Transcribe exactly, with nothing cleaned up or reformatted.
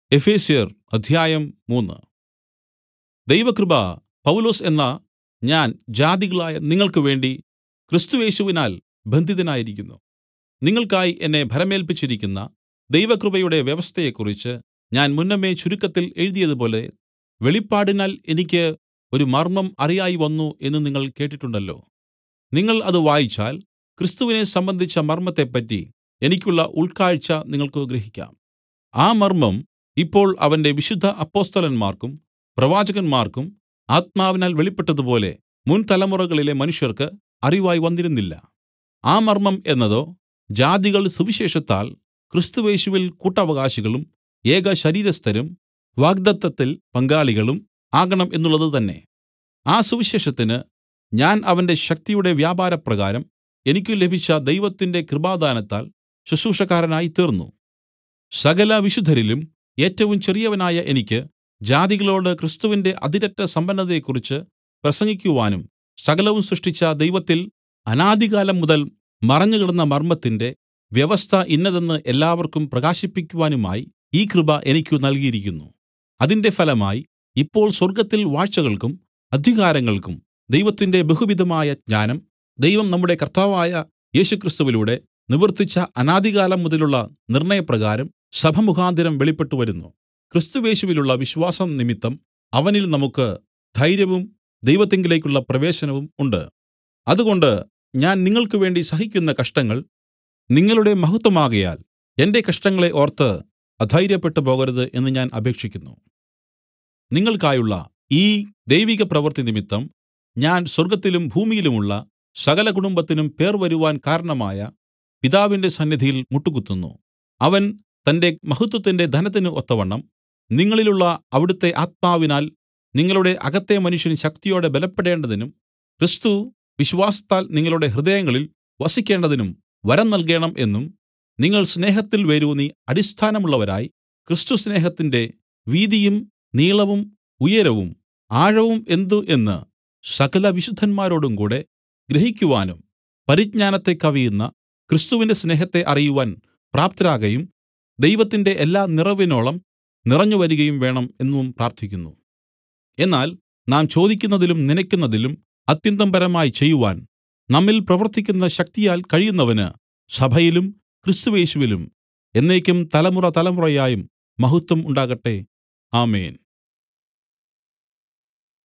എഫെസ്യർ അധ്യായം മൂന്ന്. ദൈവകൃപ പൗലൊസ് എന്ന ഞാൻ ജാതികളായ നിങ്ങൾക്ക് വേണ്ടി ക്രിസ്തുയേശുവിനാൽ ബന്ധിതനായിരിക്കുന്നു. നിങ്ങൾക്കായി എന്നെ ഭരമേല്പിച്ചിരിക്കുന്ന ദൈവകൃപയുടെ വ്യവസ്ഥയെക്കുറിച്ച് ഞാൻ മുന്നമേ ചുരുക്കത്തിൽ എഴുതിയതുപോലെ വെളിപ്പാടിനാൽ എനിക്ക് ഒരു മർമ്മം അറിയായ്വന്നു എന്ന് നിങ്ങൾ കേട്ടിട്ടുണ്ടല്ലോ. നിങ്ങൾ അത് വായിച്ചാൽ ക്രിസ്തുവിനെ സംബന്ധിച്ച മർമ്മത്തെപ്പറ്റി എനിക്കുള്ള ഉൾക്കാഴ്ച നിങ്ങൾക്ക് ഗ്രഹിക്കാം. ആ മർമ്മം ഇപ്പോൾ അവന്റെ വിശുദ്ധ അപ്പൊസ്തലന്മാർക്കും പ്രവാചകന്മാർക്കും ആത്മാവിനാൽ വെളിപ്പെട്ടതുപോലെ മുൻതലമുറകളിലെ മനുഷ്യർക്ക് അറിവായി വന്നിരുന്നില്ല. ആ മർമ്മം എന്നതോ ജാതികൾ സുവിശേഷത്താൽ ക്രിസ്തുയേശുവിൽ കൂട്ടവകാശികളും ഏകശരീരസ്ഥരും വാഗ്ദത്തത്തിൽ പങ്കാളികളും ആകണം എന്നുള്ളത് തന്നെ. ആ സുവിശേഷത്തിന് ഞാൻ അവന്റെ ശക്തിയുടെ വ്യാപാരപ്രകാരം എനിക്ക് ലഭിച്ച ദൈവത്തിന്റെ കൃപാദാനത്താൽ ശുശ്രൂഷക്കാരനായി തീർന്നു. സകല വിശുദ്ധരിലും ഏറ്റവും ചെറിയവനായ എനിക്ക് ജാതികളോട് ക്രിസ്തുവിന്റെ അതിരറ്റ സമ്പന്നതയെക്കുറിച്ച് പ്രസംഗിക്കുവാനും സകലവും സൃഷ്ടിച്ച ദൈവത്തിൽ അനാദികാലം മുതൽ മറഞ്ഞുകിടന്ന മർമ്മത്തിന്റെ വ്യവസ്ഥ ഇന്നതെന്ന് എല്ലാവർക്കും പ്രകാശിപ്പിക്കുവാനുമായി ഈ കൃപ എനിക്ക് നൽകിയിരിക്കുന്നു. അതിന്റെ ഫലമായി ഇപ്പോൾ സ്വർഗ്ഗത്തിൽ വാഴ്ചകൾക്കും അധികാരങ്ങൾക്കും ദൈവത്തിന്റെ ബഹുവിധമായ ജ്ഞാനം ദൈവം നമ്മുടെ കർത്താവായ യേശുക്രിസ്തുവിലൂടെ നിവർത്തിച്ച അനാദികാലം മുതലുള്ള നിർണ്ണയപ്രകാരം സഭ മുഖാന്തരം വെളിപ്പെട്ടുവരുന്നു. ക്രിസ്തുയേശുവിലുള്ള വിശ്വാസം നിമിത്തം അവനിൽ നമുക്ക് ധൈര്യവും ദൈവത്തിങ്കലേക്കുള്ള പ്രവേശനവും ഉണ്ട്. അതുകൊണ്ട് ഞാൻ നിങ്ങൾക്ക് വേണ്ടി സഹിക്കുന്ന കഷ്ടങ്ങൾ നിങ്ങളുടെ മഹത്വമാകയാൽ എന്റെ കഷ്ടങ്ങളെ ഓർത്ത് അധൈര്യപ്പെട്ടു പോകരുത് എന്ന് ഞാൻ അപേക്ഷിക്കുന്നു. നിങ്ങൾക്കായുള്ള ഈ ദൈവിക പ്രവൃത്തി നിമിത്തം ഞാൻ സ്വർഗ്ഗത്തിലും ഭൂമിയിലുമുള്ള സകല കുടുംബത്തിനും പേർ വരുവാൻ കാരണമായ പിതാവിന്റെ സന്നിധിയിൽ മുട്ടുകുത്തുന്നു. അവൻ തന്റെ മഹത്വത്തിന്റെ ധനത്തിന് ഒത്തവണ്ണം നിങ്ങളിലുള്ള അവിടുത്തെ ആത്മാവിനാൽ നിങ്ങളുടെ അകത്തെ മനുഷ്യൻ ശക്തിയോടെ ബലപ്പെടേണ്ടതിനും ക്രിസ്തു വിശ്വാസത്താൽ നിങ്ങളുടെ ഹൃദയങ്ങളിൽ വസിക്കേണ്ടതിനും വരം നൽകേണം എന്നും നിങ്ങൾ സ്നേഹത്തിൽ വേരൂന്നി അടിസ്ഥാനമുള്ളവരായി ക്രിസ്തുസ്നേഹത്തിന്റെ വീതിയും നീളവും ഉയരവും ആഴവും എന്ത് എന്ന് സകല വിശുദ്ധന്മാരോടും കൂടെ ഗ്രഹിക്കുവാനും പരിജ്ഞാനത്തെ കവിയുന്ന ക്രിസ്തുവിന്റെ സ്നേഹത്തെ അറിയുവാൻ പ്രാപ്തരാകയും ദൈവത്തിന്റെ എല്ലാ നിറവിനോളം നിറഞ്ഞുവരികയും വേണം എന്നും പ്രാർത്ഥിക്കുന്നു. എന്നാൽ നാം ചോദിക്കുന്നതിലും നനയ്ക്കുന്നതിലും അത്യന്തം പരമായി ചെയ്യുവാൻ നമ്മിൽ പ്രവർത്തിക്കുന്ന ശക്തിയാൽ കഴിയുന്നവന് സഭയിലും ക്രിസ്തുയേശുവിലും എന്നേക്കും തലമുറ തലമുറയായും മഹത്വം ഉണ്ടാകട്ടെ. ആമേൻ.